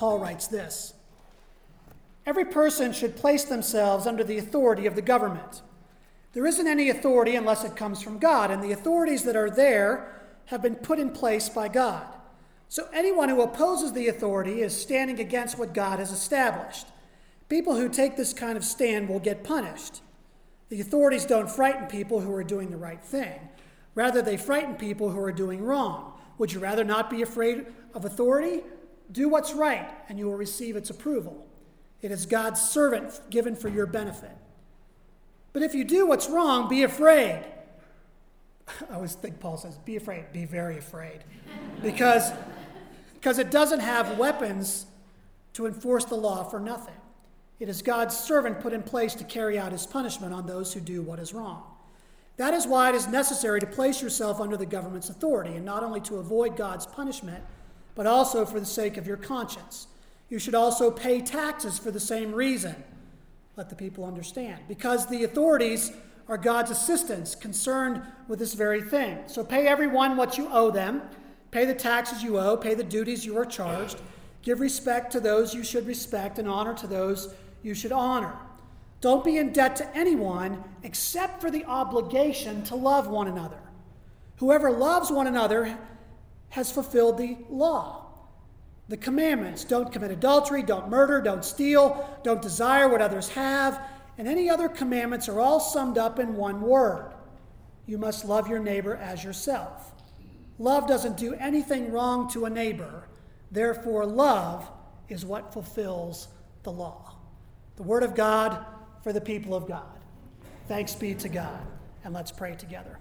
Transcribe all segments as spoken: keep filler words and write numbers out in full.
Paul writes this: "Every person should place themselves under the authority of the government. There isn't any authority unless it comes from God, and the authorities that are there have been put in place by God. So anyone who opposes the authority is standing against what God has established. People who take this kind of stand will get punished. The authorities don't frighten people who are doing the right thing. Rather, they frighten people who are doing wrong. Would you rather not be afraid of authority? Do what's right, and you will receive its approval. It is God's servant given for your benefit. But if you do what's wrong, be afraid." I always think Paul says, be afraid, be very afraid. Because, because it doesn't have weapons to enforce the law for nothing. It is God's servant put in place to carry out his punishment on those who do what is wrong. That is why it is necessary to place yourself under the government's authority, and not only to avoid God's punishment, but also for the sake of your conscience. You should also pay taxes for the same reason. Let the people understand. Because the authorities are God's assistants concerned with this very thing. So pay everyone what you owe them. Pay the taxes you owe. Pay the duties you are charged. Give respect to those you should respect, and honor to those you should honor. Don't be in debt to anyone except for the obligation to love one another. Whoever loves one another has fulfilled the law. The commandments: don't commit adultery, don't murder, don't steal, don't desire what others have, and any other commandments are all summed up in one word: you must love your neighbor as yourself. Love doesn't do anything wrong to a neighbor. Therefore, love is what fulfills the law. The word of God for the people of God. Thanks be to God. And let's pray together.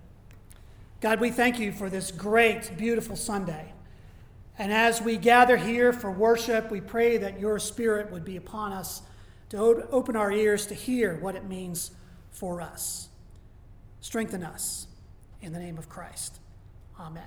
God, we thank you for this great, beautiful Sunday. And as we gather here for worship, we pray that your Spirit would be upon us to open our ears to hear what it means for us. Strengthen us in the name of Christ. Amen.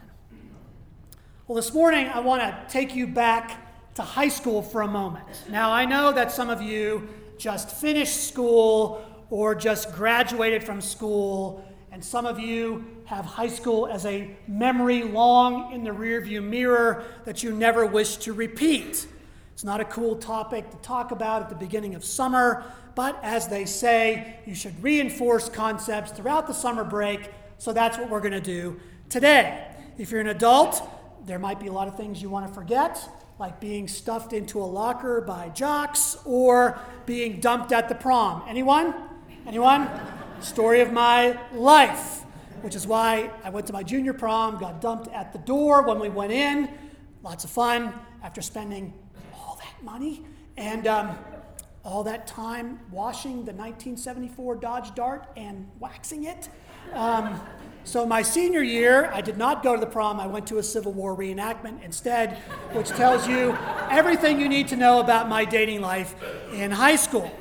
Well, this morning I want to take you back to high school for a moment. Now, I know that some of you just finished school or just graduated from school, and some of you have high school as a memory long in the rearview mirror that you never wish to repeat. It's not a cool topic to talk about at the beginning of summer, but as they say, you should reinforce concepts throughout the summer break, so that's what we're going to do today. If you're an adult, there might be a lot of things you want to forget, like being stuffed into a locker by jocks or being dumped at the prom. Anyone? Anyone? Story of my life, which is why I went to my junior prom, got dumped at the door when we went in. Lots of fun after spending all that money and um, all that time washing the nineteen seventy-four Dodge Dart and waxing it. Um, So my senior year, I did not go to the prom. I went to a Civil War reenactment instead, which tells you everything you need to know about my dating life in high school.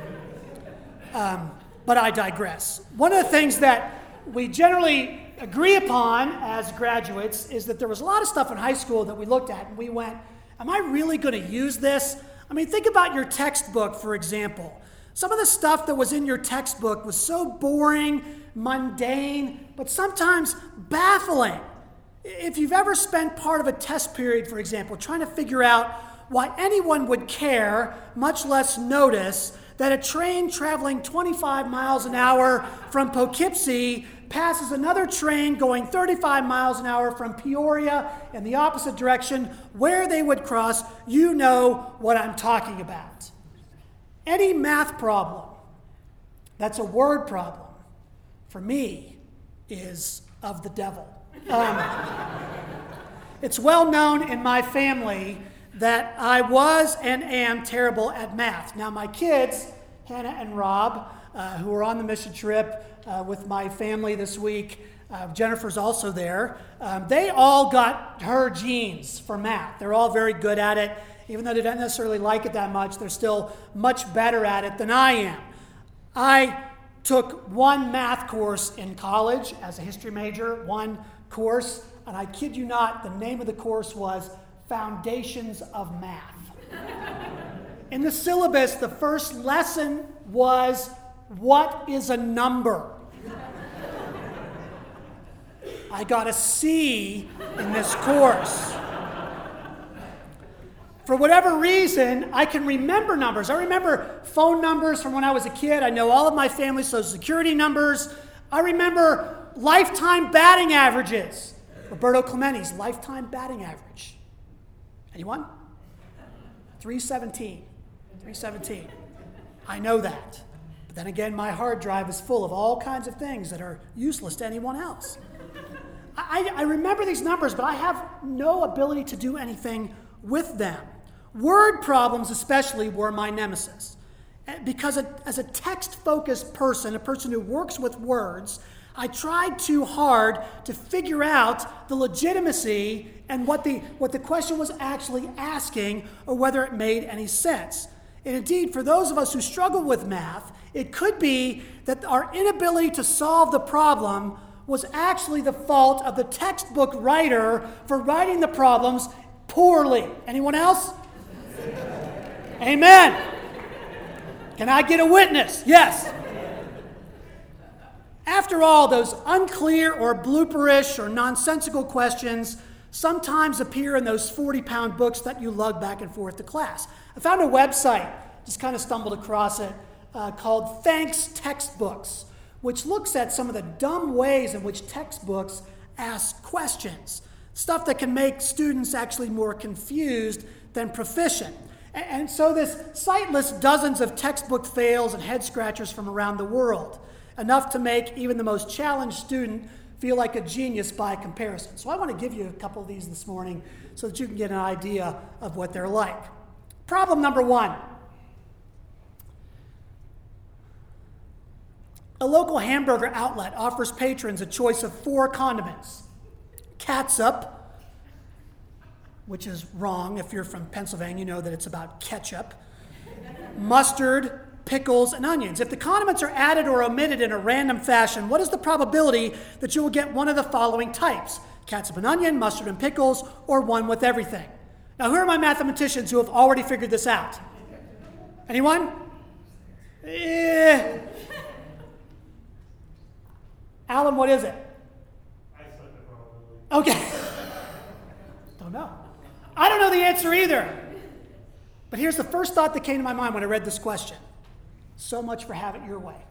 Um, but I digress. One of the things that we generally agree upon as graduates is that there was a lot of stuff in high school that we looked at and we went, am I really going to use this? I mean, think about your textbook, for example. Some of the stuff that was in your textbook was so boring, mundane, but sometimes baffling. If you've ever spent part of a test period, for example, trying to figure out why anyone would care, much less notice, that a train traveling twenty-five miles an hour from Poughkeepsie passes another train going thirty-five miles an hour from Peoria in the opposite direction, where they would cross, you know what I'm talking about. Any math problem that's a word problem, for me, is of the devil. Um, it's well known in my family that I was and am terrible at math. Now, my kids, Hannah and Rob, uh, who are on the mission trip uh, with my family this week, uh, Jennifer's also there, um, they all got her genes for math. They're all very good at it. Even though they don't necessarily like it that much, they're still much better at it than I am. I took one math course in college as a history major, one course, and I kid you not, the name of the course was Foundations of Math. In the syllabus, the first lesson was, what is a number? I got a C in this course. For whatever reason, I can remember numbers. I remember phone numbers from when I was a kid. I know all of my family's social security numbers. I remember lifetime batting averages. Roberto Clemente's lifetime batting average. Anyone? three seventeen. three seventeen. I know that. But then again, my hard drive is full of all kinds of things that are useless to anyone else. I, I remember these numbers, but I have no ability to do anything with them. Word problems especially were my nemesis. Because as a text-focused person, a person who works with words, I tried too hard to figure out the legitimacy and what the, what the question was actually asking or whether it made any sense. And indeed, for those of us who struggle with math, it could be that our inability to solve the problem was actually the fault of the textbook writer for writing the problems poorly. Anyone else? Amen. Can I get a witness? Yes. After all, those unclear or blooperish or nonsensical questions sometimes appear in those forty-pound books that you lug back and forth to class. I found a website, just kind of stumbled across it, uh, called Thanks Textbooks, which looks at some of the dumb ways in which textbooks ask questions, stuff that can make students actually more confused than proficient. And, and so this site lists dozens of textbook fails and head scratchers from around the world, enough to make even the most challenged student feel like a genius by comparison. So I want to give you a couple of these this morning so that you can get an idea of what they're like. Problem number one. A local hamburger outlet offers patrons a choice of four condiments. Catsup, which is wrong. If you're from Pennsylvania, you know that it's about ketchup. Mustard, pickles, and onions. If the condiments are added or omitted in a random fashion, what is the probability that you will get one of the following types? Catsup and onion, mustard and pickles, or one with everything? Now, who are my mathematicians who have already figured this out? Anyone? Eh. Alan, what is it? I said the probability. Okay. Don't know. I don't know the answer either. But here's the first thought that came to my mind when I read this question. So much for have it your way.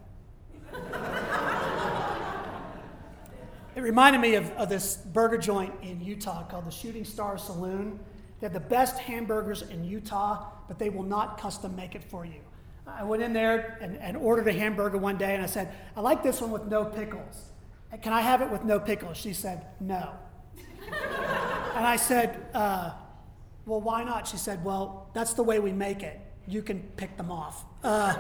It reminded me of, of this burger joint in Utah called the Shooting Star Saloon. They have the best hamburgers in Utah, but they will not custom make it for you. I went in there and, and ordered a hamburger one day, and I said, I like this one with no pickles. Can I have it with no pickles? She said, no. And I said, uh, well, why not? She said, well, that's the way we make it. You can pick them off. Uh,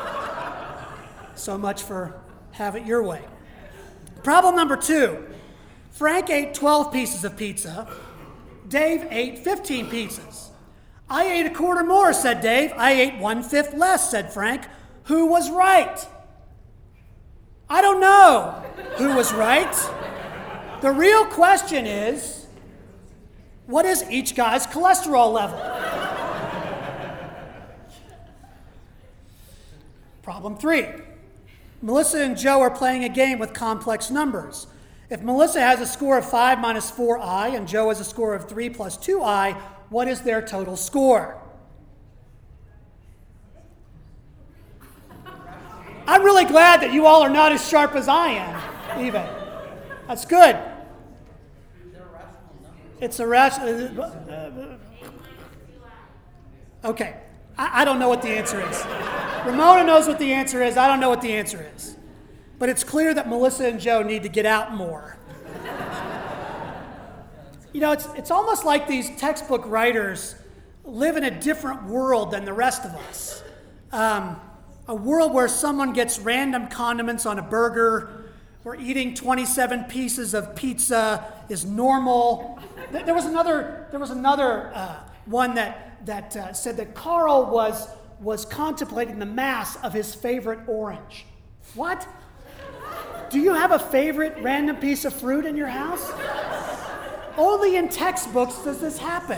so much for have it your way. Problem number two. Frank ate twelve pieces of pizza. Dave ate fifteen pizzas. I ate a quarter more, said Dave. I ate one-fifth less, said Frank. Who was right? I don't know who was right. The real question is, what is each guy's cholesterol level? Problem three. Melissa and Joe are playing a game with complex numbers. If Melissa has a score of five minus four i and Joe has a score of three plus two i, what is their total score? I'm really glad that you all are not as sharp as I am, even. That's good. It's a rational. Okay. I, I don't know what the answer is. Ramona knows what the answer is. I don't know what the answer is. But it's clear that Melissa and Joe need to get out more. You know, it's it's almost like these textbook writers live in a different world than the rest of us. Um, a world where someone gets random condiments on a burger, where eating twenty-seven pieces of pizza is normal. There was another. There was another uh, one that that uh, said that Carl was was contemplating the mass of his favorite orange. What? Do you have a favorite random piece of fruit in your house? Only in textbooks does this happen.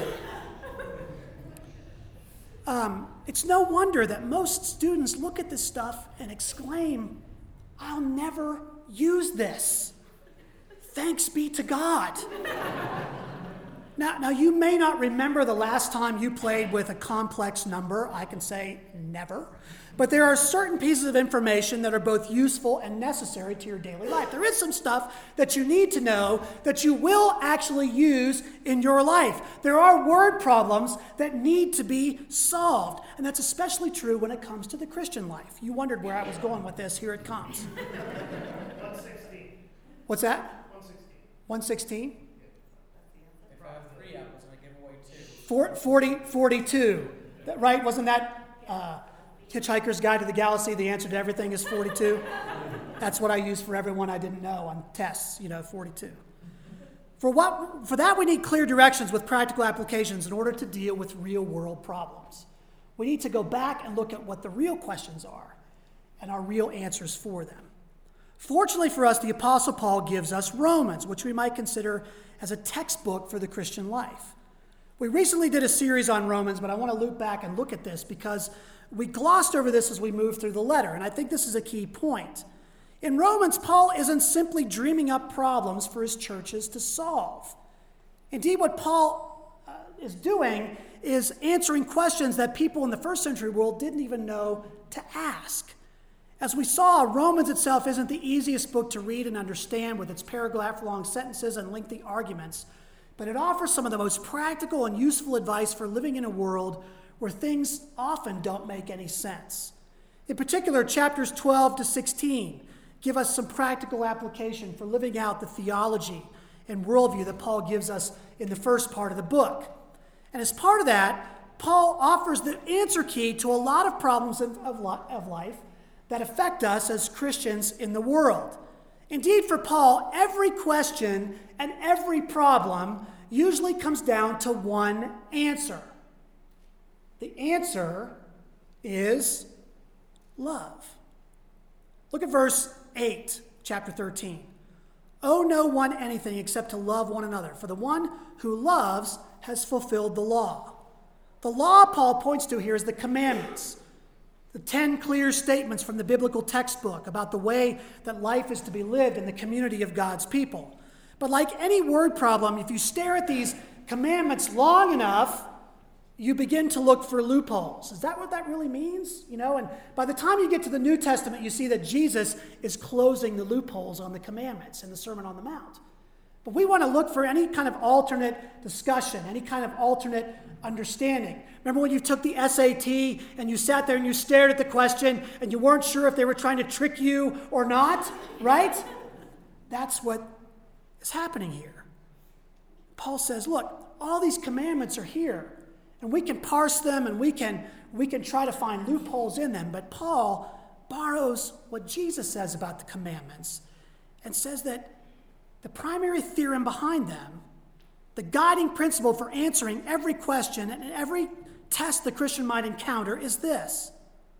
Um, it's no wonder that most students look at this stuff and exclaim, I'll never use this. Thanks be to God. Now, now, you may not remember the last time you played with a complex number. I can say never. But there are certain pieces of information that are both useful and necessary to your daily life. There is some stuff that you need to know that you will actually use in your life. There are word problems that need to be solved. And that's especially true when it comes to the Christian life. You wondered where I was going with this. Here it comes. one sixteen. What's that? one sixteen. one sixteen? If I have three apples and I give away two. Four, forty, forty-two. That, right? Wasn't that uh, Hitchhiker's Guide to the Galaxy? The answer to everything is forty-two. That's what I use for everyone I didn't know on tests, you know, forty-two. For, what, for that, we need clear directions with practical applications in order to deal with real-world problems. We need to go back and look at what the real questions are and our real answers for them. Fortunately for us, the Apostle Paul gives us Romans, which we might consider as a textbook for the Christian life. We recently did a series on Romans, but I want to loop back and look at this because we glossed over this as we moved through the letter, and I think this is a key point. In Romans, Paul isn't simply dreaming up problems for his churches to solve. Indeed, what Paul uh, is doing is answering questions that people in the first century world didn't even know to ask. As we saw, Romans itself isn't the easiest book to read and understand with its paragraph-long sentences and lengthy arguments, but it offers some of the most practical and useful advice for living in a world where things often don't make any sense. In particular, chapters twelve to sixteen give us some practical application for living out the theology and worldview that Paul gives us in the first part of the book. And as part of that, Paul offers the answer key to a lot of problems of, of, of life that affect us as Christians in the world. Indeed, for Paul, every question and every problem usually comes down to one answer. The answer is love. Look at verse eight, chapter thirteen. Owe no one anything except to love one another, for the one who loves has fulfilled the law. The law Paul points to here is the commandments, the ten clear statements from the biblical textbook about the way that life is to be lived in the community of God's people. But like any word problem, if you stare at these commandments long enough, you begin to look for loopholes. Is that what that really means? You know, and by the time you get to the New Testament, you see that Jesus is closing the loopholes on the commandments in the Sermon on the Mount. But we want to look for any kind of alternate discussion, any kind of alternate understanding. Remember when you took the S A T and you sat there and you stared at the question and you weren't sure if they were trying to trick you or not, right? That's what is happening here. Paul says, look, all these commandments are here. And we can parse them and we can, we can try to find loopholes in them. But Paul borrows what Jesus says about the commandments and says that the primary theorem behind them, the guiding principle for answering every question and every test the Christian might encounter is this.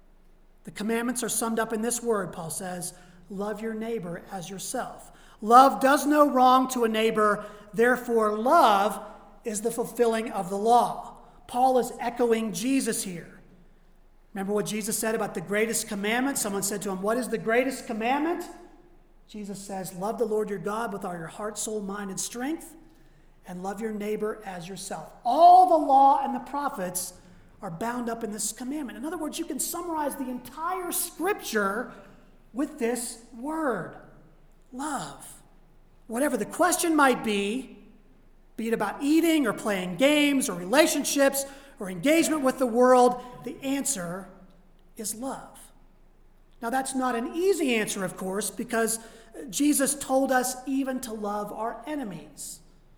The commandments are summed up in this word, Paul says, love your neighbor as yourself. Love does no wrong to a neighbor, therefore love is the fulfilling of the law. Paul is echoing Jesus here. Remember what Jesus said about the greatest commandment? Someone said to him, what is the greatest commandment? Jesus says, love the Lord your God with all your heart, soul, mind, and strength, and love your neighbor as yourself. All the law and the prophets are bound up in this commandment. In other words, you can summarize the entire scripture with this word, love. Whatever the question might be, be it about eating or playing games or relationships or engagement with the world, the answer is love. Now, that's not an easy answer, of course, because Jesus told us even to love our enemies.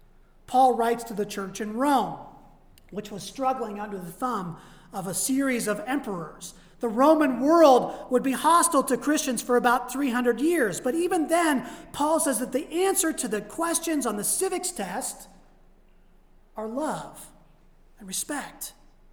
Paul writes to the church in Rome, which was struggling under the thumb of a series of emperors. The Roman world would be hostile to Christians for about three hundred years. But even then, Paul says that the answer to the questions on the civics test are love and respect.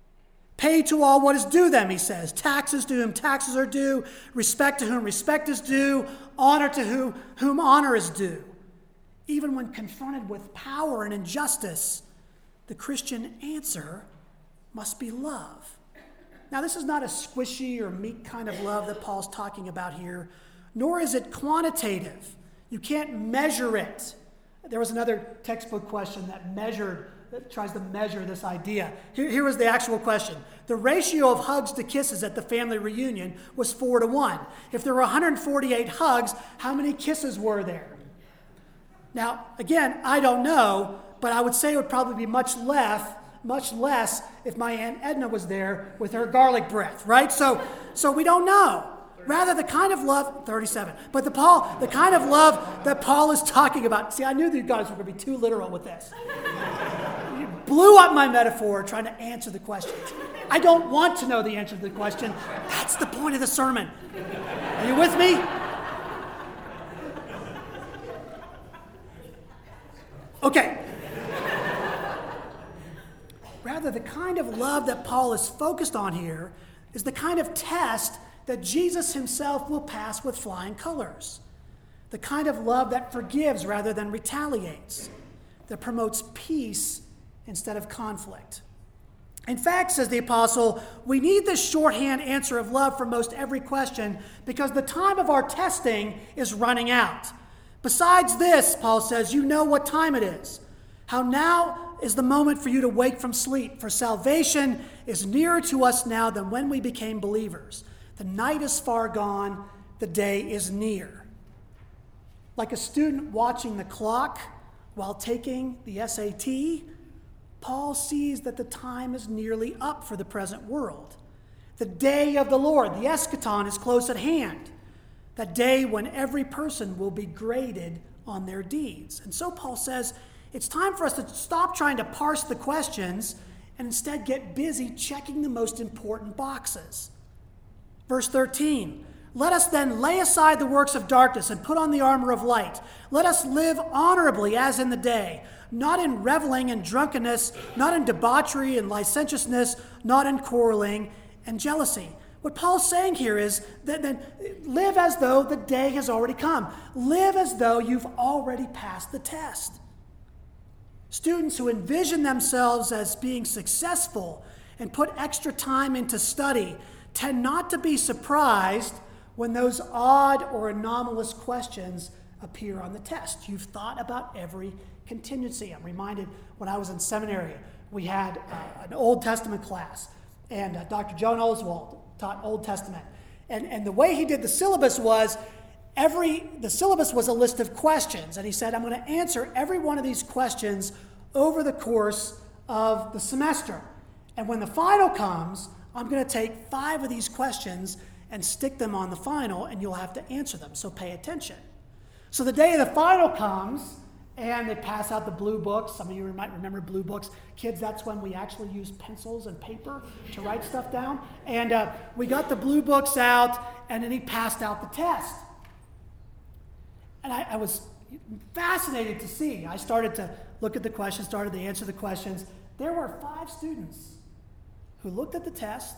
Pay to all what is due them, he says. Taxes to whom taxes are due, respect to whom respect is due, honor to whom, whom honor is due. Even when confronted with power and injustice, the Christian answer must be love. Now, this is not a squishy or meek kind of love that Paul's talking about here, nor is it quantitative. You can't measure it. There was another textbook question that measured that tries to measure this idea. Here, here was the actual question. The ratio of hugs to kisses at the family reunion was four to one. If there were one hundred forty-eight hugs, how many kisses were there? Now, again, I don't know, but I would say it would probably be much less, much less if my Aunt Edna was there with her garlic breath, right? So, so we don't know. Rather, the kind of love, thirty-seven, but the Paul, the kind of love that Paul is talking about. See, I knew that you guys were going to be too literal with this. You blew up my metaphor trying to answer the question. I don't want to know the answer to the question. That's the point of the sermon. Are you with me? Okay. Rather, the kind of love that Paul is focused on here is the kind of test that Jesus himself will pass with flying colors. The kind of love that forgives rather than retaliates, that promotes peace instead of conflict. In fact, says the apostle, we need this shorthand answer of love for most every question because the time of our testing is running out. Besides this, Paul says, you know what time it is. How now is the moment for you to wake from sleep, for salvation is nearer to us now than when we became believers. The night is far gone, the day is near. Like a student watching the clock while taking the S A T, Paul sees that the time is nearly up for the present world. The day of the Lord, the eschaton, is close at hand. That day when every person will be graded on their deeds. And so Paul says, it's time for us to stop trying to parse the questions and instead get busy checking the most important boxes. Verse thirteen, let us then lay aside the works of darkness and put on the armor of light. Let us live honorably as in the day, not in reveling and drunkenness, not in debauchery and licentiousness, not in quarreling and jealousy. What Paul's saying here is that, that live as though the day has already come. Live as though you've already passed the test. Students who envision themselves as being successful and put extra time into study tend not to be surprised when those odd or anomalous questions appear on the test. You've thought about every contingency. I'm reminded when I was in seminary, we had uh, an Old Testament class, and uh, Doctor Joan Oswald taught Old Testament. And, and the way he did the syllabus was, every the syllabus was a list of questions. And he said, I'm going to answer every one of these questions over the course of the semester. And when the final comes, I'm going to take five of these questions and stick them on the final, and you'll have to answer them, so pay attention. So the day of the final comes, and they pass out the blue books. Some of you might remember blue books. Kids, that's when we actually used pencils and paper to write stuff down. And uh, we got the blue books out, and then he passed out the test. And I, I was fascinated to see. I started to look at the questions, started to answer the questions. There were five students who looked at the test,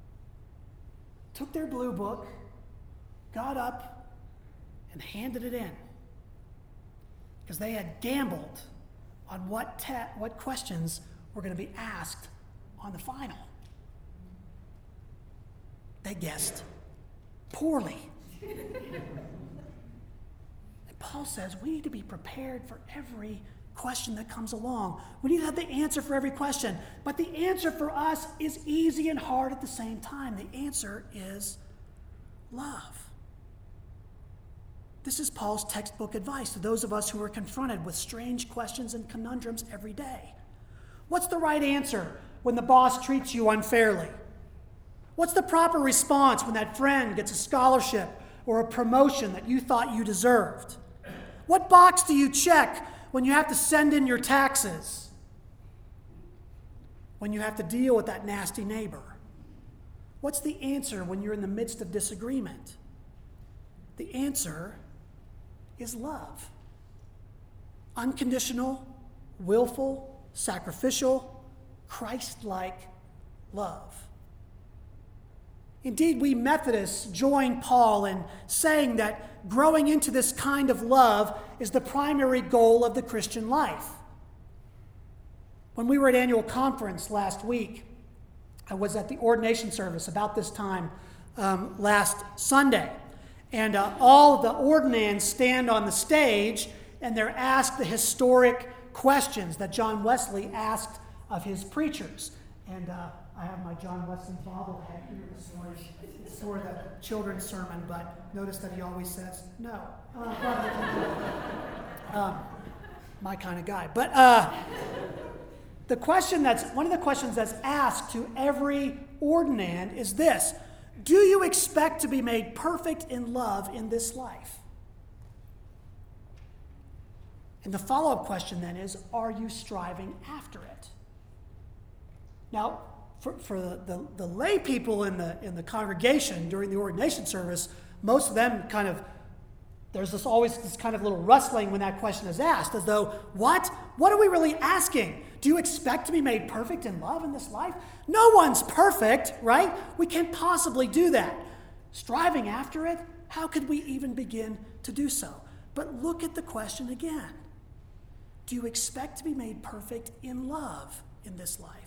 took their blue book, got up, and handed it in. Because they had gambled on what te- what questions were going to be asked on the final. They guessed poorly. And Paul says we need to be prepared for every question that comes along. We need to have the answer for every question. But the answer for us is easy and hard at the same time. The answer is love. This is Paul's textbook advice to those of us who are confronted with strange questions and conundrums every day. What's the right answer when the boss treats you unfairly? What's the proper response when that friend gets a scholarship or a promotion that you thought you deserved? What box do you check when you have to send in your taxes? When you have to deal with that nasty neighbor? What's the answer when you're in the midst of disagreement? The answer is love. Unconditional, willful, sacrificial, Christ-like love. Indeed, we Methodists join Paul in saying that growing into this kind of love is the primary goal of the Christian life. When we were at annual conference last week, I was at the ordination service about this time um, last Sunday. And uh, all the ordinands stand on the stage, and they're asked the historic questions that John Wesley asked of his preachers. And uh, I have my John Wesley bobblehead here this morning. It's for the children's sermon, but notice that he always says no. Uh, um, my kind of guy. But uh, the question that's one of the questions that's asked to every ordinand is this: do you expect to be made perfect in love in this life? And the follow-up question then is, are you striving after it? Now, for, for the, the, the lay people in the, in the congregation during the ordination service, most of them kind of, there's this always this kind of little rustling when that question is asked, as though, what? What are we really asking? Do you expect to be made perfect in love in this life? No one's perfect, right? We can't possibly do that. Striving after it? How could we even begin to do so? But look at the question again. Do you expect to be made perfect in love in this life?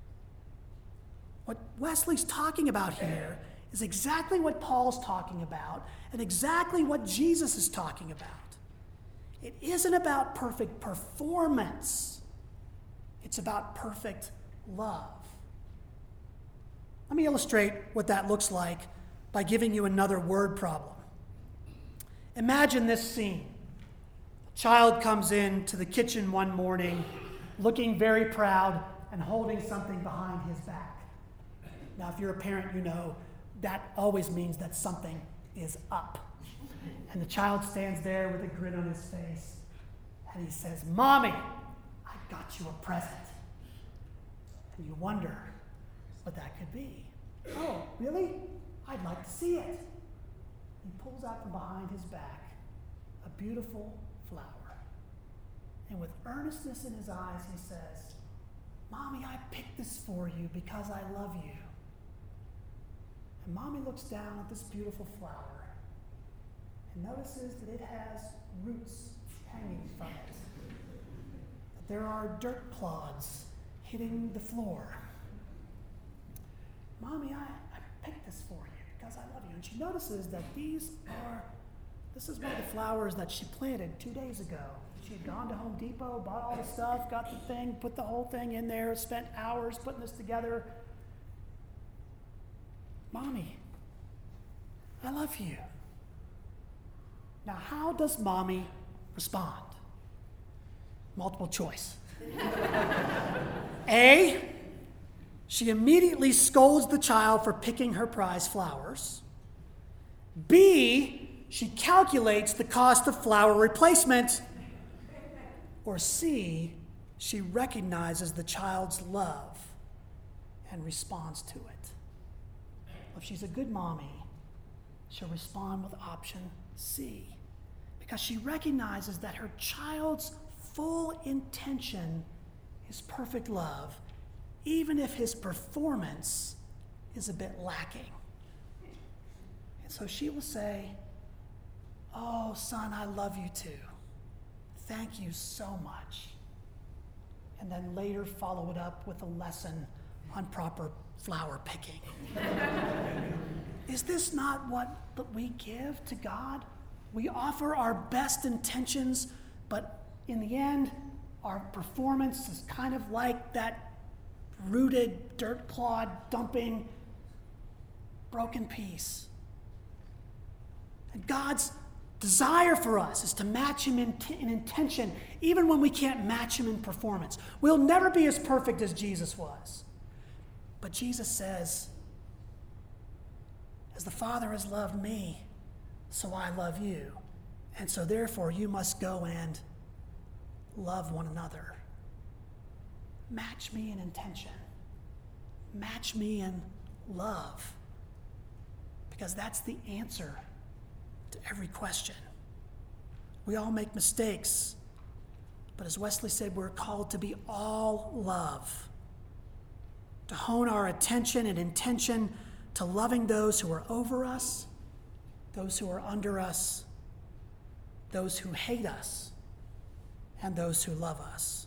What Wesley's talking about here is exactly what Paul's talking about and exactly what Jesus is talking about. It isn't about perfect performance. It's about perfect love. Let me illustrate what that looks like by giving you another word problem. Imagine this scene. A child comes in to the kitchen one morning looking very proud and holding something behind his back. Now, if you're a parent, you know that always means that something is up. And the child stands there with a grin on his face, and he says, "Mommy, I got you a present." And you wonder what that could be. "Oh, really? I'd like to see it." He pulls out from behind his back a beautiful flower. And with earnestness in his eyes, he says, "Mommy, I picked this for you because I love you." And Mommy looks down at this beautiful flower and notices that it has roots hanging from it. That there are dirt clods hitting the floor. "Mommy, I, I picked this for you because I love you." And she notices that these are, this is one of the flowers that she planted two days ago. She had gone to Home Depot, bought all the stuff, got the thing, put the whole thing in there, spent hours putting this together. "Mommy, I love you." Now, how does Mommy respond? Multiple choice. A, she immediately scolds the child for picking her prize flowers. B, she calculates the cost of flower replacement. Or C, she recognizes the child's love and responds to it. If she's a good mommy, she'll respond with option C, because she recognizes that her child's full intention is perfect love, even if his performance is a bit lacking. And so she will say, "Oh, son, I love you too. Thank you so much." And then later follow it up with a lesson on proper flower picking. Is this not what we give to God? We offer our best intentions, but in the end, our performance is kind of like that rooted, dirt clod dumping, broken piece. And God's desire for us is to match him in, t- in intention, even when we can't match him in performance. We'll never be as perfect as Jesus was. But Jesus says, "As the Father has loved me, so I love you. And so therefore you must go and love one another." Match me in intention. Match me in love. Because that's the answer to every question. We all make mistakes, but as Wesley said, we're called to be all love, to hone our attention and intention to loving those who are over us, those who are under us, those who hate us, and those who love us.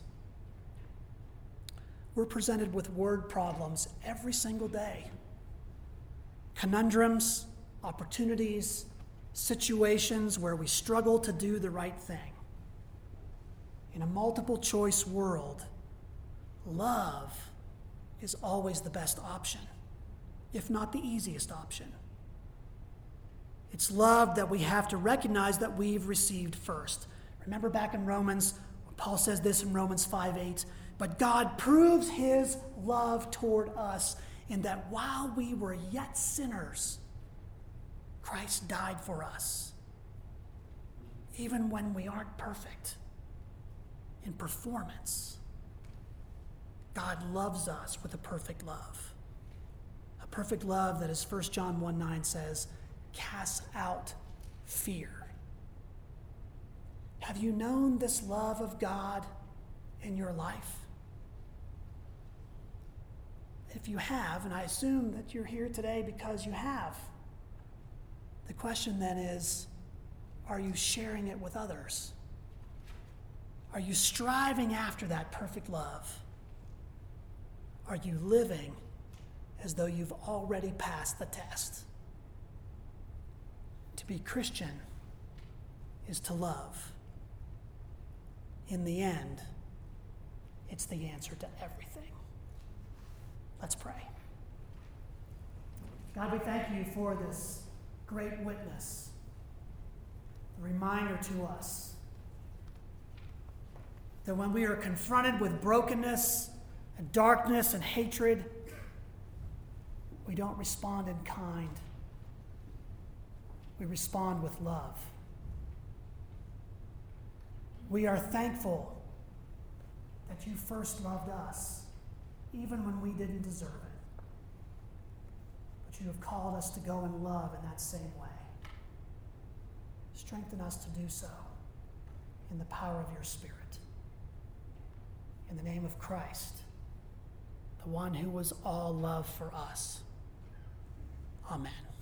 We're presented with word problems every single day. Conundrums, opportunities, situations where we struggle to do the right thing. In a multiple choice world, love is always the best option, if not the easiest option. It's love that we have to recognize that we've received first. Remember back in Romans, Paul says this in Romans five eight, but God proves his love toward us in that while we were yet sinners, Christ died for us. Even when we aren't perfect in performance, God loves us with a perfect love. A perfect love that, as First John one nine says, casts out fear. Have you known this love of God in your life? If you have, and I assume that you're here today because you have, the question then is, are you sharing it with others? Are you striving after that perfect love? Are you living as though you've already passed the test? To be Christian is to love. In the end, it's the answer to everything. Let's pray. God, we thank you for this great witness, the reminder to us that when we are confronted with brokenness and darkness and hatred, we don't respond in kind. We respond with love. We are thankful that you first loved us, even when we didn't deserve it. But you have called us to go in love in that same way. Strengthen us to do so in the power of your Spirit. In the name of Christ, the one who was all love for us. Amen.